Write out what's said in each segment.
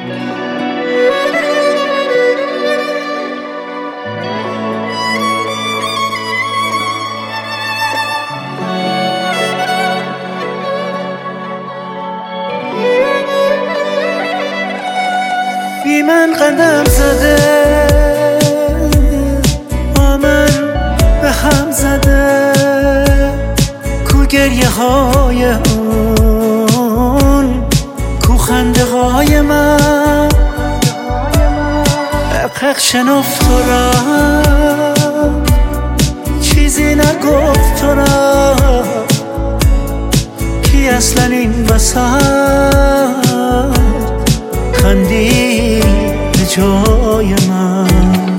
بی من قدم زده، با من به هم زده، کو گریه های اون، کو خنده های من، حق شنفت تو را، چیزی نگفت تو را، کی اصلا این وسط خندید به جای من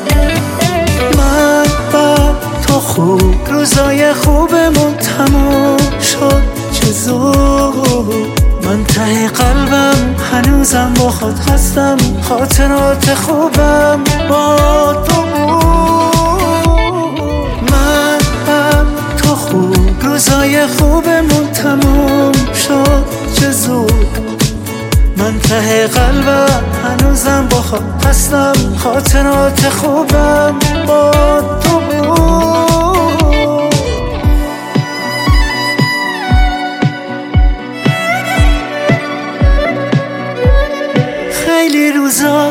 با تو خوب، روزای خوبمون تموم شد چه زود، من ته قلبم هنوزم با خود هستم، خاطرات خوبم با تو بود. من تو خوب، روزای خوبمون تموم شد چه زود، من ته قلبم هنوزم با خود هستم، خاطرات خوبم با تو بود. خیلی روزا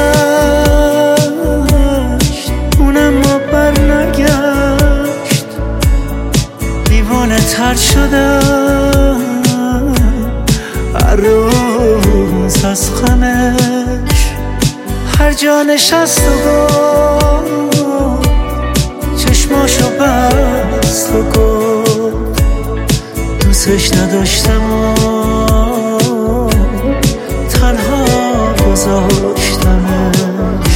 گذشت اونم ما بر نگشت، دیوانه تر شدم هر روز از غمش، هر جا نشست و گفت، چشماشو بست و گفت، دوستش نداشتم و تنها گذاشتمش.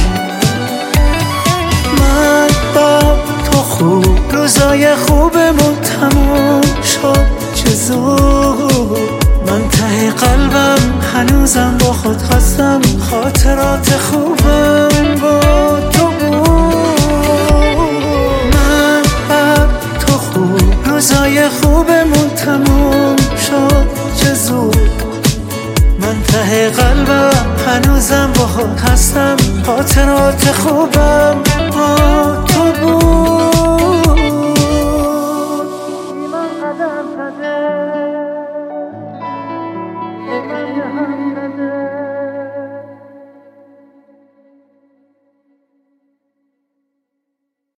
من با تو خوب، روزای خوبمون تموم شد چه زود، من ته قلبم هنوزم با خود هستم، خاطرات خوبم با تو بود. من تو خوب، روزای خوبمون تموم شد چه زود، من ته قلبم هنوزم با خود هستم، خاطرات خوبم با تو بود.